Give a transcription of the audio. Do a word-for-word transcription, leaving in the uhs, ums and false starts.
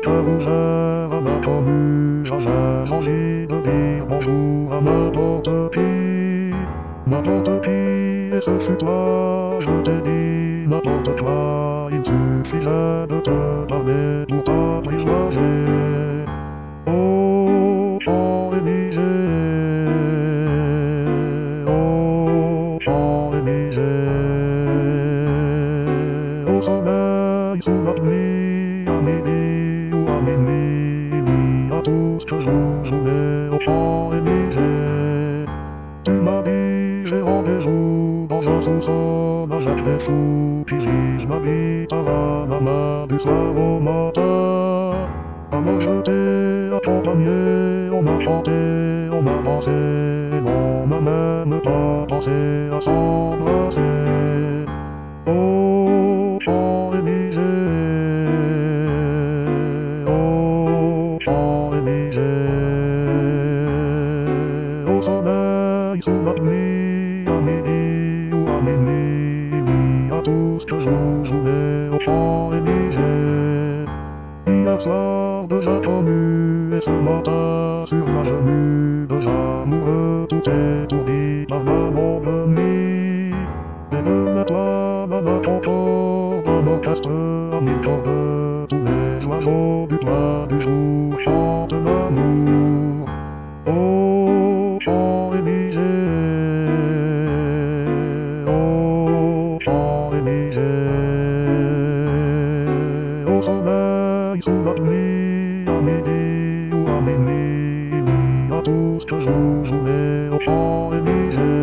ouvert à ma commune, j'ai envie de dire bonjour à n'importe qui, n'importe qui, et ce fut toi, je t'ai dit n'importe quoi, il suffisait de te parler pour t'apprivoiser. Oh, Champs-Élysées, oh, Champs-Élysées, au soleil, sous la pluie, à midi ou à minuit, oui, à tout ce que je voulais aux Champs-Élysées. Tu m'as dit, j'ai rendez-vous dans un sous-sol avec des fous qui vivent ma vie à la main du soir au matin. À me jeter, accompagner, on m'a chanté, on m'a dansé, on n'a même pas pensé à s'embrasser. Oh, Champs-Élysées, oh, Champs-Élysées, au soleil, sous la pluie, à midi ou à minuit, oui, à tout ce que je voulais aux Champs-Élysées. Hier soir, deux inconnus, et ce matin, sur ma venue, deux amoureux, tout étourdis par la longue nuit. Et de l'étoile à la concorde, un orchestre à mille cordes, tous les oiseaux du toit du jour chantent l'amour. Oh, Champs-Élysées, oh, Champs-Élysées, au soleil, sous la pluie, à midi ou à minuit, oui, à tout ce que je voulais aux Champs-Élysées.